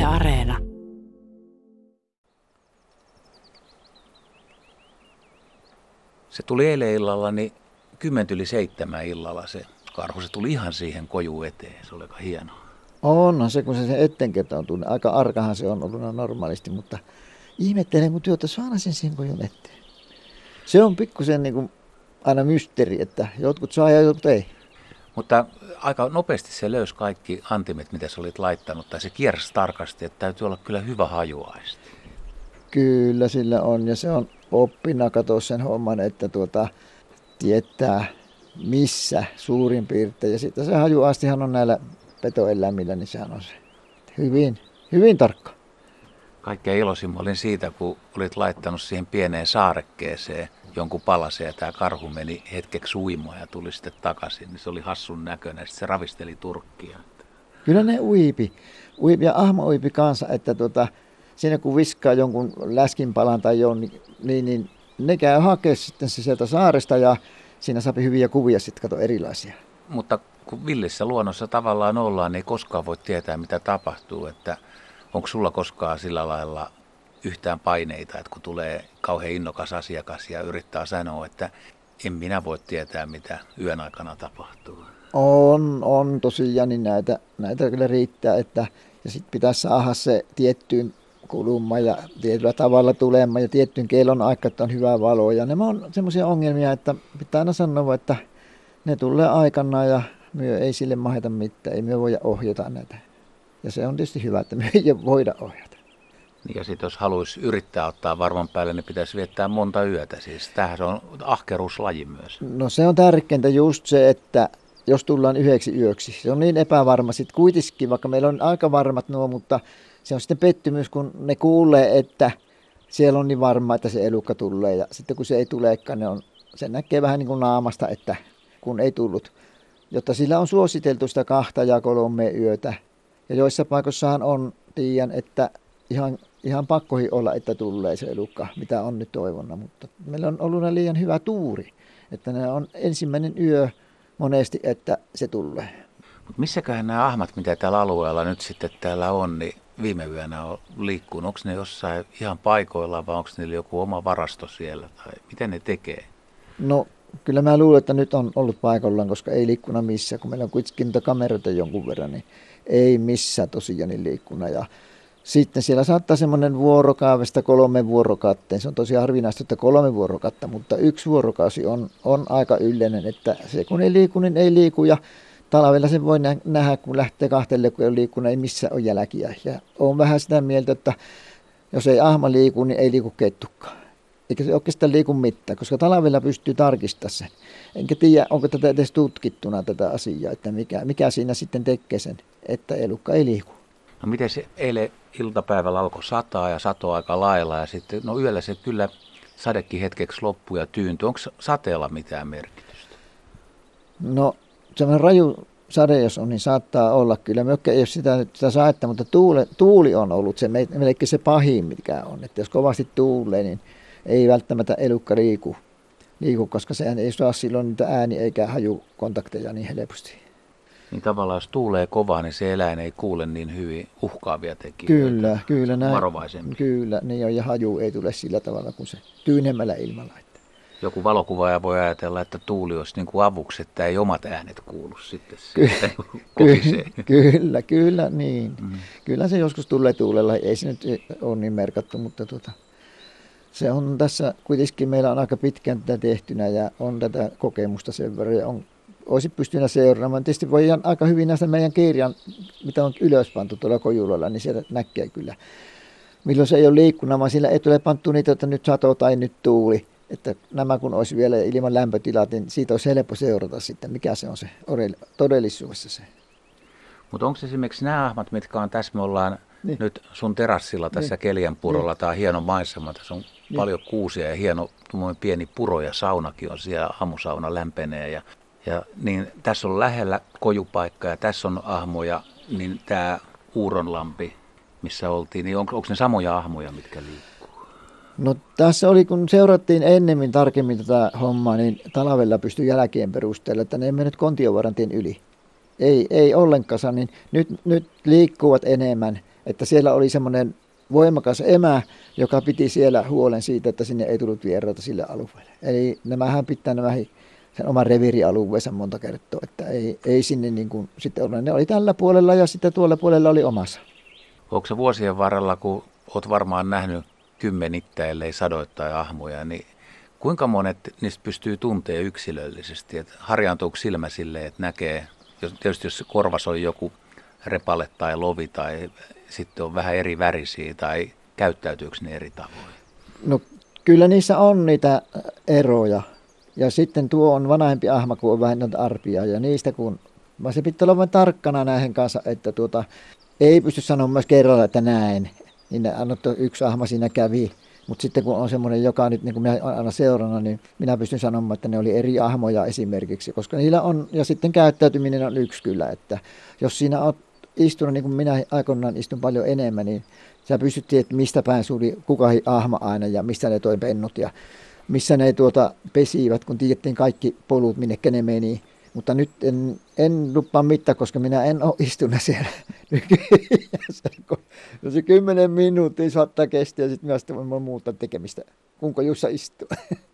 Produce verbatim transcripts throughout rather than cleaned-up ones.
Areena. Se tuli eilen illalla, niin kymmentä yli seitsemän illalla se karhu. Se tuli ihan siihen koju eteen. Se oli aika hienoa. On se, kun se sen eteen ketoutuu. Aika arkahan se on ollut normaalisti, mutta ihmettelen, kun työtä saada sen siihen kojun eteen. Se on pikkusen niin kuin aina mysteeri, että jotkut saa ja jotkut ei. Mutta aika nopeasti se löysi kaikki antimet, mitä sä olit laittanut. Tai se kiersi tarkasti, että täytyy olla kyllä hyvä hajuaisti. Kyllä sillä on, ja se on oppina katsoa sen homman, että tuota, tietää missä suurin piirtein. Ja sitten se hajuaistihan on näillä petoeläimillä, niin sehän on se hyvin, hyvin tarkka. Kaikkein iloisin olin siitä, kun olit laittanut siihen pieneen saarekkeeseen jonkun palasen ja tämä karhu meni hetkeksi uimaan ja tuli sitten takaisin. Niin se oli hassun näköinen, sitten se ravisteli turkkia. Kyllä ne uipi. uipi ja ahma uipi kanssa, että tuota, siinä kun viskaa jonkun läskinpalan tai jonkun, niin, niin ne käy hakea sitten se sieltä saaresta ja siinä saa hyviä kuvia sitten, kato erilaisia. Mutta kun villissä luonnossa tavallaan ollaan, niin ei koskaan voi tietää, mitä tapahtuu. Että onko sulla koskaan sillä lailla yhtään paineita, että kun tulee kauhean innokas asiakas ja yrittää sanoa, että en minä voi tietää, mitä yön aikana tapahtuu? On, on tosiaan, niin näitä, näitä kyllä riittää, että ja sitten pitäisi saada se tiettyyn kuluma ja tietyllä tavalla tulemaan ja tiettyyn kellon aikaan, että on hyvä valo. Ja nämä on semmoisia ongelmia, että pitää aina sanoa, että ne tulee aikana ja me ei sille maheta mitään, ei me voida ohjata näitä. Ja se on tietysti hyvä, että me ei voida ohjata. Ja sitten jos haluaisi yrittää ottaa varman päälle, niin pitäisi viettää monta yötä. Siis tämähän on ahkeruuslaji myös. No se on tärkeintä just se, että jos tullaan yhdeksi yöksi. Se on niin epävarma sitten kuitenkin, vaikka meillä on aika varmat nuo, mutta se on sitten pettymys, kun ne kuulee, että siellä on niin varma, että se elukka tulee. Ja sitten kun se ei tulekaan, ne on, se näkee vähän niin kuin naamasta, että kun ei tullut. Jotta sillä on suositeltu sitä kahta ja kolme yötä. Ja joissa paikoissahan on, tiedän, että ihan, ihan pakkohi olla, että tulee se elukka, mitä on nyt toivonna. Mutta meillä on ollut liian hyvä tuuri, että ne on ensimmäinen yö monesti, että se tulee. Mut missäköhän nämä ahmat, mitä täällä alueella nyt sitten täällä on, niin viime yönä on liikkunut? Onko ne jossain ihan paikoillaan vai onko niillä joku oma varasto siellä? Tai miten ne tekee? No kyllä mä luulen, että nyt on ollut paikallaan, koska ei liikkuna missään. Kun meillä on kuitenkin kameroita jonkun verran, niin ei missään tosiaan niin liikkuna. Ja sitten siellä saattaa semmoinen vuorokaudesta kolme vuorokauteen. Se on tosi harvinaista, että kolme vuorokautta, mutta yksi vuorokausi on, on aika yleinen, että se kun ei liiku, niin ei liiku. Ja talvella sen voi nähdä, kun lähtee kahtelle, kun ei ole liikkunut, ei missään ole jälkiä. Ja olen vähän sitä mieltä, että jos ei ahma liiku, niin ei liiku kettukaan. Eikä se oikeastaan liiku mitään, koska talvella pystyy tarkistamaan sen. Enkä tiedä, onko tätä edes tutkittuna tätä asiaa, että mikä, mikä siinä sitten tekee sen, että elukka ei liiku. No miten se eilen iltapäivällä alkoi sataa ja satoi aika lailla ja sitten no yöllä se kyllä sadekin hetkeksi loppui ja tyyntyi. Onko sateella mitään merkitystä? No semmoinen raju sade, jos on, niin saattaa olla kyllä. Mökkä ei ole sitä, sitä saetta, mutta tuuli, tuuli on ollut se melkein se pahin, mikä on. Että jos kovasti tuulee, niin ei välttämättä elukka liiku, liiku, koska sehän ei saa silloin niitä ääni- eikä hajukontakteja niin helposti. Niin tavallaan jos tuulee kovaa, niin se eläin ei kuule niin hyvin uhkaavia tekijöitä. Kyllä, kyllä näin. Varovaisempi. Kyllä, niin on, ja haju ei tule sillä tavalla kuin se tyynemmällä ilmalla. Joku valokuvaaja voi ajatella, että tuuli olisi niin kuin avuksi, että ei omat äänet kuulu sitten. Kyllä, kyllä, kyllä, kyllä, niin. Mm. Kyllä se joskus tulee tuulella, ei se nyt ole niin merkattu, mutta tuota, se on tässä, kuitenkin meillä on aika pitkään tätä tehtynä ja on tätä kokemusta sen verran ja on, olisi pystynyt seuraamaan. Tietysti voi ihan aika hyvin näistä meidän kirjan, mitä on ylöspantu tuolla Kojulalla, niin sieltä näkee kyllä. Milloin se ei ole liikkunut, vaan sillä ei tule pantu niitä, että nyt sato tai nyt tuuli. Että nämä kun olisi vielä ilman lämpötilat, niin siitä olisi helppo seurata sitten, mikä se on se todellisuudessa se. Mutta onko esimerkiksi nämä ahmat, mitkä on tässä, me ollaan niin nyt sun terassilla tässä niin Keliänpurolla, niin tämä on hieno maisema, tässä on niin paljon kuusia ja hieno pieni puro ja saunakin on siellä, aamusauna lämpenee ja, ja niin tässä on lähellä kojupaikka ja tässä on ahmoja, niin tämä Uuronlampi, missä oltiin, niin on, onko ne samoja ahmoja, mitkä liikkuu? No tässä oli, kun seurattiin ennemmin tarkemmin tätä hommaa, niin talvella pystyi jälkeen perusteella, että ne ei mennyt Kontiovaarantien yli. Ei, ei ollenkaan, niin nyt, nyt liikkuvat enemmän, Että siellä oli semmoinen voimakas emä, joka piti siellä huolen siitä, että sinne ei tullut vieraita sille alueelle. Eli nämähän pitää nämä sen oman reviirialueensa monta kertaa, että ei, ei sinne niin kuin sitten ole. Ne oli tällä puolella ja sitten tuolla puolella oli omassa. Onko se vuosien varrella, kun olet varmaan nähnyt kymmenittäin, ellei sadoittain ahmoja, niin kuinka monet niistä pystyy tuntemaan yksilöllisesti? Että harjaantuuko silmä silleen, että näkee, jos, tietysti jos korvas on joku repale tai lovi tai sitten on vähän eri värisiä tai käyttäytyykö ne eri tavoin? No kyllä niissä on niitä eroja. Ja sitten tuo on vanhempi ahma, kun on vähän noita arpia. Ja niistä kun, vaan se pitää olla vain tarkkana näihin kanssa, että tuota, ei pysty sanomaan myös kerralla, että näin. Niin annottu yksi ahma siinä kävi. Mutta sitten kun on semmoinen, joka nyt niin kuin minä aina seurana, niin minä pystyn sanomaan, että ne oli eri ahmoja esimerkiksi. Koska niillä on, ja sitten käyttäytyminen on yksi kyllä. Että jos siinä on istunut, niin kuin minä aikoinaan istun paljon enemmän, niin sä pystyt tietämään, että mistä päin suli kukakin ahma aina ja missä ne toi pennut ja missä ne tuota pesivät, kun tiedettiin kaikki polut, minnekä ne meni. Mutta nyt en, en lupaa mitään, koska minä en ole istunut siellä no se kymmenen minuuttia saattaa kestää ja sitten minä sitten voin muuta tekemistä, kunko Jussa istuu.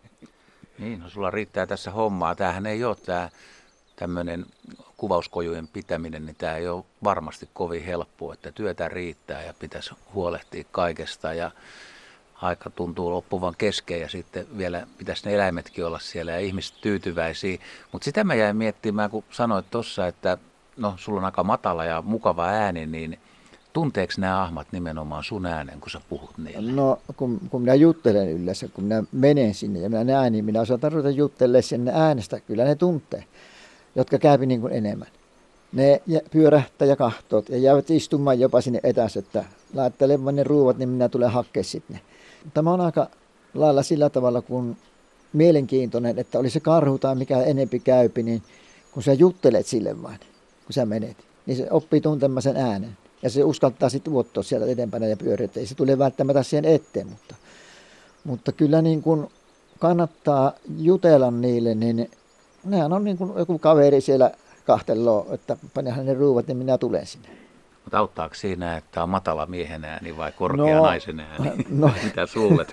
Niin, no sulla riittää tässä hommaa. Tämähän ei ole tämä tämmöinen kuvauskojujen pitäminen, niin tämä ei ole varmasti kovin helppoa, että työtä riittää ja pitäisi huolehtia kaikesta ja aika tuntuu loppuvan kesken ja sitten vielä pitäisi ne eläimetkin olla siellä ja ihmiset tyytyväisiä. Mutta sitä mä jäin miettimään, kun sanoit tuossa, että no sulla on aika matala ja mukava ääni, niin tunteeko nämä ahmat nimenomaan sun äänen, kun sä puhut niille? No kun, kun minä juttelen yleensä, kun minä menen sinne ja minä näen, niin minä osaan ruveta juttelemaan sinne äänestä. Kyllä ne tuntee, jotka käypi niin kuin enemmän. Ne pyörähtää ja kahtoot ja jäävät istumaan jopa sinne etäs, että laittelemaan ne ruuvat, niin minä tulen hakkea sitten. Tämä on aika lailla sillä tavalla kuin mielenkiintoinen, että oli se karhu tai mikä enempi käypi, niin kun sä juttelet sille vain, kun sä menet, niin se oppii tuntemaan sen äänen. Ja se uskaltaa sitten uottaa sieltä eteenpäin ja pyöriä. Ei se tule välttämättä siihen eteen, mutta, mutta kyllä niin kuin kannattaa jutella niille, niin nehän on niin kuin joku kaveri siellä kahteloo, että panehan ne ruuvat, niin minä tulen sinne. Mutta auttaako siinä, että on matala miehen ääni vai korkea no, naisen ääni? No, mitä suulet?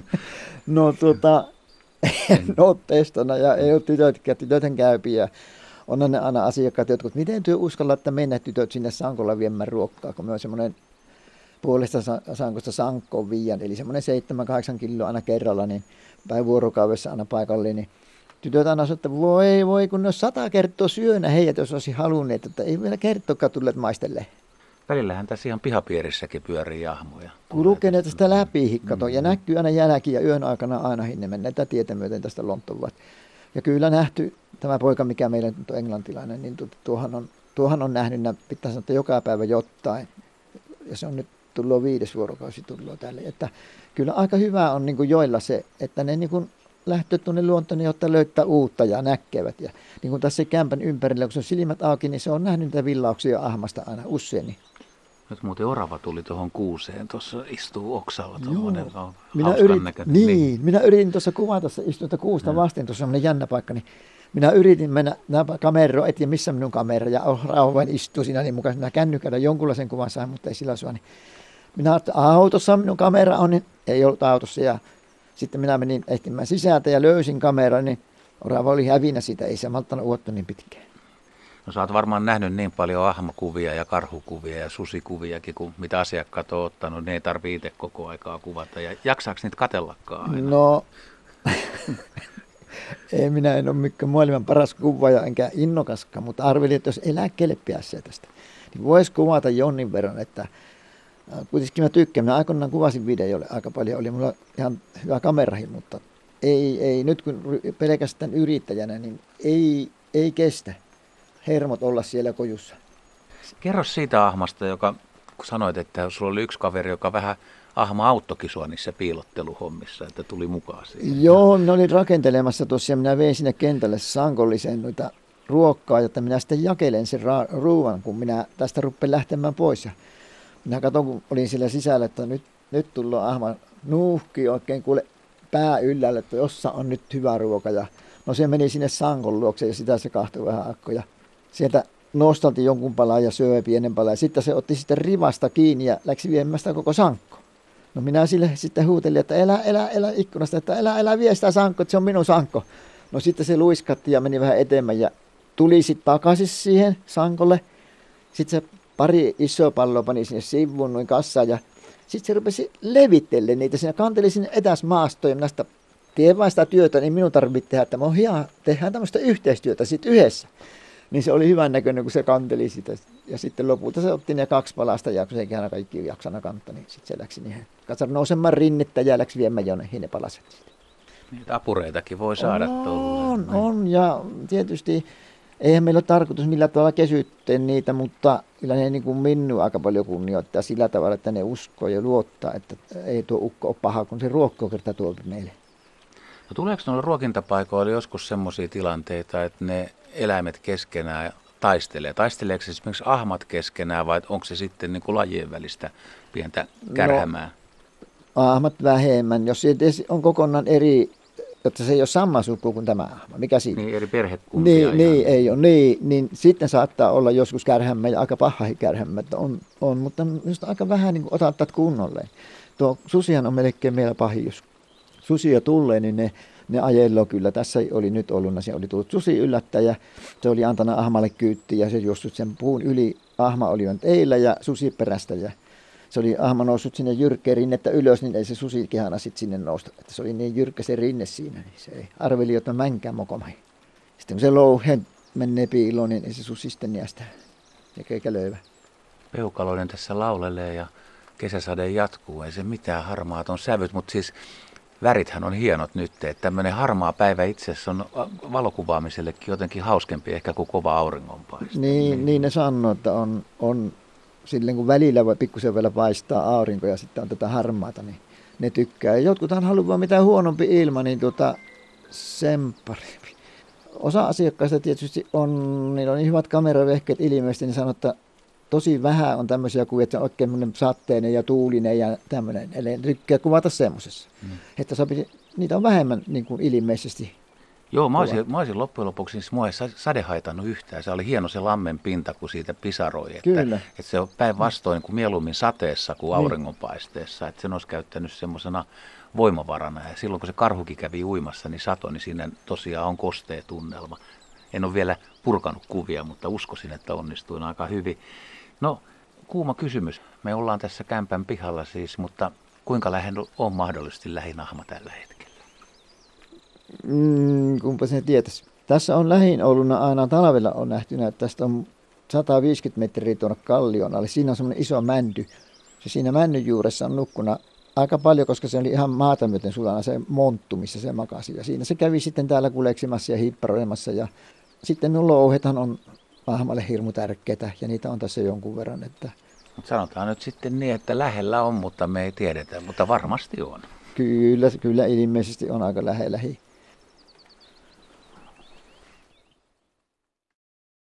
no tuota, en ole testannut ja ei ole tytötkään, tytöthän käypiä. On ne aina asiakkaat, jotkut, miten työ uskalla, että mennä tytöt sinne sankolla viemään ruokkaa, kun me on semmoinen puolesta sankosta sankkoon viian, eli semmoinen seitsemän kahdeksan kiloa aina kerralla, niin päin vuorokaudessa aina paikalle, niin tytöt aina sanoo, että voi voi, kun ne olisi sata kertaa syönä heidät, jos olisi halunneet, että ei vielä kertoakaan tulleet maistelle. Välillähän tässä ihan pihapiirissäkin pyörii ahmoja. Kulkee ne tästä läpi, kato, ja näkyy aina jälki ja yön aikana aina hinne mennään tätä tietä myöten tästä Lontovaat. Ja kyllä nähty, tämä poika, mikä meillä nyt on englantilainen, niin tuohan on, tuohan on nähnyt, pitää sanoa, että joka päivä jotain. Ja se on nyt tullut viides vuorokausi tullut tälle. Että kyllä aika hyvä on niin kuin joilla se, että ne niin kuin lähtee tuonne luontoon, jotta löytää uutta ja näkevät. Ja niin kuin tässä kämpän ympärillä, kun se on silmät auki, niin se on nähnyt niitä villauksia ahmasta aina usein. Nyt muuten orava tuli tuohon kuuseen, tuossa istuu oksalla tuommoinen minä yritin, niin, niin, minä yritin tuossa kuvata, istuin kuusta no. vasten, tuossa on semmoinen jännä paikka, niin minä yritin mennä kameroon, etsiä missä minun kamera, ja rauhan istuu siinä, niin mukaan minä kännykällä jonkunlaisen kuvan sain, mutta ei sillä sua. Niin minä ajattelin, että autossa minun kamera on, niin ei ollut autossa, ja sitten minä menin etsimään sisältä ja löysin kameran, niin orava oli hävinä siitä, ei se malttanut uottua niin pitkään. No sä oot varmaan nähnyt niin paljon ahmakuvia ja karhukuvia ja susikuviakin, kuin mitä asiakkaat on ottanut. Ne ei tarvitse itse koko aikaa kuvata. Ja jaksaako niitä katsellakaan aina? No, ei minä en ole mikään maailman paras kuvaaja enkä innokaskaan, mutta arvelin, että jos eläkkeelle pääsee tästä, niin voisi kuvata jonnin verran, että kuitenkin mä tykkään. Minä aikoinaan kuvasin videolle aika paljon, oli mulla ihan hyvä kamerahin, mutta ei, ei nyt kun pelkästään yrittäjänä, niin ei, ei kestä hermot olla siellä kojussa. Kerro siitä ahmasta, joka, kun sanoit, että sulla oli yksi kaveri, joka vähän ahma auttokin sua niissä piilotteluhommissa, että tuli mukaan siihen. Joo, minä olin rakentelemassa tuossa ja minä vein sinne kentälle sankolliseen noita ruokkaa, jotta minä sitten jakelen sen ra- ruuan, kun minä tästä rupean lähtemään pois. Ja minä katson, kun olin siellä sisällä, että nyt, nyt tullaan ahma nuuhki oikein kuule pää yllälle, että jossa on nyt hyvä ruoka. Ja no se meni sinne sankon luokse ja sitä se kahtoi vähän akkoja. Sieltä nostalti jonkun palan ja söi pienen palan. Ja sitten se otti sitten rivasta kiinni ja läksi viemään sitä koko sankko. No minä sille sitten huutelin, että elä, elä, elä ikkunasta, että elä, elä vie sitä sankko, että se on minun sankko. No sitten se luiskatti ja meni vähän eteenpäin ja tuli sitten takaisin siihen sankolle. Sitten se pari isoa palloa pani sinne sivuun noin kassaan ja sitten se rupesi levittelemään niitä. Siinä kanteli sinne etäs maastoon ja minä sitä teen vain sitä työtä, niin minun tarvitsee tehdä, että on hieno, tehdään tämmöistä yhteistyötä sitten yhdessä. Niin se oli hyvän näköinen, kun se kanteli sitä. Ja sitten lopulta se otti ne kaksi palasta ja kun sekin aina kaikki jaksana kantaa, niin sitten se läksi niihin. Katsar nousemaan rinnettä ja läksi viemään jonnekin ne palaset. Niitä apureitakin voi saada tuolla. On, on, ja tietysti eihän meillä ole tarkoitus millään tavalla kesyttää niitä, mutta kyllä ne niin kuin minua aika paljon kunnioittaa sillä tavalla, että ne uskoo ja luottaa, että ei tuo ukko ole paha, kun se ruokkoo kertaa tuolta meille. No tuleeko noilla ruokintapaikoilla joskus semmoisia tilanteita, että ne eläimet keskenään taistelee? Taisteleeko esimerkiksi ahmat keskenään vai onko se sitten niin kuin lajien välistä pientä kärhämää? No, ahmat vähemmän. Jos se on kokonaan eri, että se ei ole sama suku kuin tämä ahma. Mikä siinä? Niin, eri perhekuntia. Niin, niin ei ole. Niin, niin sitten saattaa olla joskus kärhämmä ja aika pahahi kärhämmä. On, on, mutta just aika vähän niin otattat kunnolleen. Tuo susihan on melkein meillä pahin, jos susia tulee, niin ne Ne ajello kyllä. Tässä oli nyt ollut, se oli tullut susi yllättäjä. Se oli antanut ahmalle kyytti ja se juossut sen puun yli. Ahma oli on teillä ja susi perästä. Ja se oli ahma noussut sinne jyrkkeen rinnettä ylös, niin ei se susi kihana sitten sinne nousta. Että se oli niin jyrkkä se rinne siinä, niin se ei arveli, että mänkään mokomai. Sitten kun se louhen menee piiloon, niin ei se susi sitten niästä eikä löyvä. Peukaloinen tässä laulelee ja kesäsade jatkuu. Ei se mitään harmaat on sävyt, mutta siis värithän on hienot nyt, että tämmöinen harmaa päivä itse asiassa on valokuvaamisellekin jotenkin hauskempi ehkä kuin kova auringonpaiste. Niin, niin ne sanoo, että on, on silleen kun välillä voi pikkusen vielä paistaa aurinko ja sitten on tätä harmaata, niin ne tykkää. Ja jotkuthan haluaa mitään huonompi ilma, niin tuota, sen parempi. Osa asiakkaista tietysti on, niillä on niin hyvät kameravehkeet ilmeisesti, niin sanoo, että tosi vähän on tämmöisiä kuvia, että se on oikein sateinen ja tuulinen ja tämmöinen. Eli tykkää kuvata semmoisessa. Mm. Että sopi, niitä on vähemmän niin kuin ilmeisesti. Joo, mä olisin, mä olisin loppujen lopuksi, siis mua ei sade haitannut yhtään. Se oli hieno se lammen pinta, kun siitä pisaroi. Että, Kyllä. Että se on päinvastoin kuin mieluummin sateessa kuin auringonpaisteessa. Että sen olisi käyttänyt semmoisena voimavarana. Ja silloin kun se karhukin kävi uimassa, niin sato, niin siinä tosiaan on kostea tunnelma. En ole vielä purkanut kuvia, mutta uskoisin, että onnistuin aika hyvin. No, kuuma kysymys. Me ollaan tässä kämpän pihalla siis, mutta kuinka lähellä on mahdollisesti lähinahma tällä hetkellä? Mm, kumpa sen tietäisi. Tässä on lähin Ouluna aina talvella on nähtynä, että tästä on sata viisikymmentä metriä tuonne kallion alle. Siinä on semmoinen iso mänty. Se siinä männyn juuressa on nukkuna aika paljon, koska se oli ihan maata myöten sulana se monttu, missä se makasi. Ja siinä se kävi sitten täällä kuleksimassa ja hiipparoimassa. Ja sitten nuo louhethan on ahmalle hirmu tärkeitä ja niitä on tässä jonkun verran. Että Mut sanotaan nyt sitten niin, että lähellä on, mutta me ei tiedetä, mutta varmasti on. Kyllä, kyllä ilmeisesti on aika lähellä.